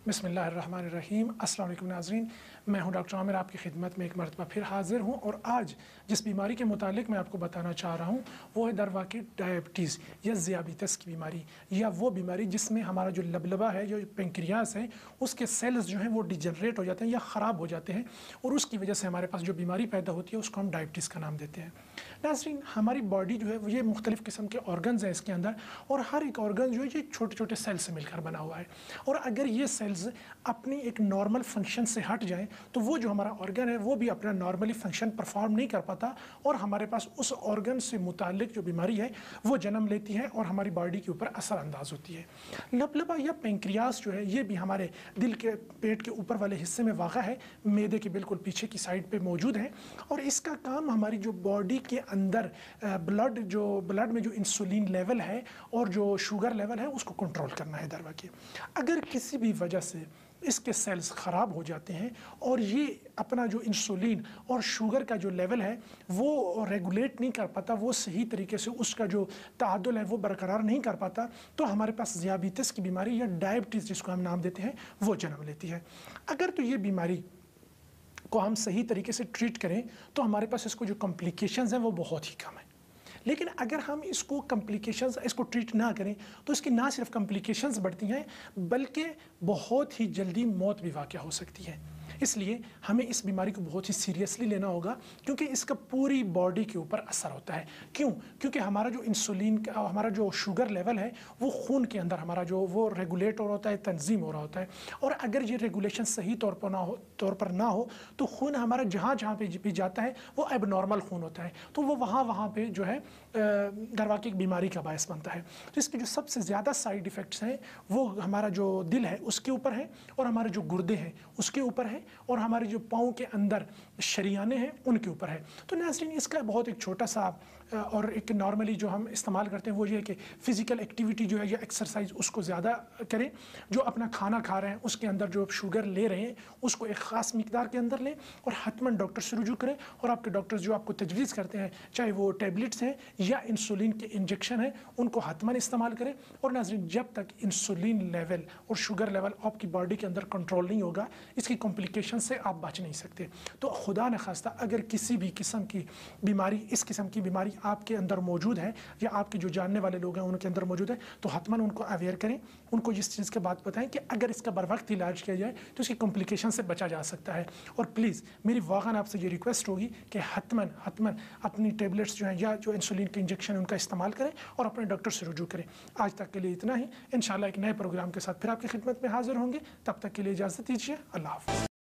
बिस्मिल्लाहिर्रहमानिर्रहीम। अस्सलाम वालेकुम नाज़रीन, मैं हूं डॉक्टर आमिर, आपकी खिदमत में एक मरतबा फिर हाज़िर हूं। और आज जिस बीमारी के मुतालिक मैं आपको बताना चाह रहा हूं वो है दरवाक़ी डायबिटीज़ या ज़ियाबितस की बीमारी, या वो बीमारी जिसमें हमारा जो लबलबा है, जो पेंक्रियास है, उसके सेल्स जो हैं वो डिजनरेट हो जाते हैं या ख़राब हो जाते हैं, और उसकी वजह से हमारे पास जो बीमारी पैदा होती है उसको हम डायबिटीज़ का नाम देते हैं। नाज़रीन, हमारी बॉडी जो है ये मुख्तलिफ़ किस्म के ऑर्गन्स हैं इसके अंदर, और हर एक ऑर्गन जो है ये छोटे छोटे सेल्स से मिलकर बना हुआ है। और अगर ये सेल्स अपनी एक नॉर्मल फंक्शन से हट जाएं तो वो जो हमारा ऑर्गन है वो भी अपना नॉर्मली फंक्शन परफॉर्म नहीं कर पाता, और हमारे पास उस ऑर्गन से मुतालिक जो बीमारी है वो जन्म लेती है और हमारी बॉडी के ऊपर असर अंदाज होती है। लबलबा या पेंक्रियास जो है ये भी हमारे दिल के पेट के ऊपर वाले हिस्से में वाक़ा है, मैदे के बिल्कुल पीछे की साइड पे मौजूद है, और इसका काम हमारी जो बॉडी के अंदर ब्लड में जो इंसुलिन लेवल है और जो शुगर लेवल है उसको कंट्रोल करना है दरवाक़ी। अगर किसी भी वजह से इसके सेल्स ख़राब हो जाते हैं और ये अपना जो इंसुलिन और शुगर का जो लेवल है वो रेगुलेट नहीं कर पाता, वो सही तरीके से उसका जो तादुल है वो बरकरार नहीं कर पाता, तो हमारे पास ज़ियाबितस की बीमारी या डायबिटीज़ जिसको हम नाम देते हैं वो जन्म लेती है। अगर तो ये बीमारी को हम सही तरीके से ट्रीट करें तो हमारे पास इसको जो कॉम्प्लिकेशंस हैं वो बहुत ही कम है। लेकिन अगर हम इसको ट्रीट ना करें तो इसकी ना सिर्फ कॉम्प्लिकेशंस बढ़ती हैं बल्कि बहुत ही जल्दी मौत भी वाक़या हो सकती है। इसलिए हमें इस बीमारी को बहुत ही सीरियसली लेना होगा, क्योंकि इसका पूरी बॉडी के ऊपर असर होता है। क्यों? क्योंकि हमारा जो इंसुलिन का, हमारा जो शुगर लेवल है वो खून के अंदर हमारा जो वो रेगुलेट हो रहा होता है, तंजीम हो रहा होता है, और अगर ये रेगुलेशन सही तौर पर ना हो तो खून हमारा जहाँ पे भी जाता है वो एबनॉर्मल खून होता है, तो वो वहाँ पे जो है दरवाक़ी बीमारी का बायस बनता है। तो इसके जो सबसे ज़्यादा साइड इफ़ेक्ट्स हैं वो हमारा जो दिल है उसके ऊपर है, और हमारे जो गुर्दे हैं उसके ऊपर है, और हमारे जो पाँव के अंदर शरियाने हैं उनके ऊपर है। तो नाज़रीन, इसका बहुत एक छोटा सा और एक नॉर्मली जो हम इस्तेमाल करते हैं वो ये है कि फ़िज़िकल एक्टिविटी जो है या एक्सरसाइज उसको ज़्यादा करें। जो अपना खाना खा रहे हैं उसके अंदर जो शुगर ले रहे हैं उसको एक ख़ास मिकदार के अंदर लें, और हतमन डॉक्टर से रुजू करें, और आपके डॉक्टर्स जो आपको तजवीज़ करते हैं चाहे वो टेबलेट्स हैं या इंसुलिन के इंजेक्शन है उनको हतमन इस्तेमाल करें। और नाज़रीन, जब तक इंसुलिन लेवल और शुगर लेवल आपकी बॉडी के अंदर कंट्रोल नहीं होगा इसकी कॉम्प्लिकेशन से आप बच नहीं सकते। तो खुदा न खास्ता अगर किसी भी किस्म की बीमारी, इस किस्म की बीमारी आपके अंदर मौजूद है या आपके जो जानने वाले लोग हैं उनके अंदर मौजूद है, तो हतमन उनको अवेयर करें, उनको इस चीज़ के बात बताएं कि अगर इसका बर वक्त इलाज किया जाए तो इसकी कॉम्प्लिकेशन से बचा जा सकता है। और प्लीज़ मेरी वाक़न आपसे ये रिक्वेस्ट होगी कि हतमन अपनी टेबलेट्स जो हैं या जो इंसुलिन के इंजेक्शन उनका इस्तेमाल करें और अपने डॉक्टर से रुजू करें। आज तक के लिए इतना ही। इंशाल्लाह एक नए प्रोग्राम के साथ फिर आपकी खिदमत में हाजिर होंगे। तब तक के लिए इजाज़त दीजिए। अल्लाह हाफ़िज़।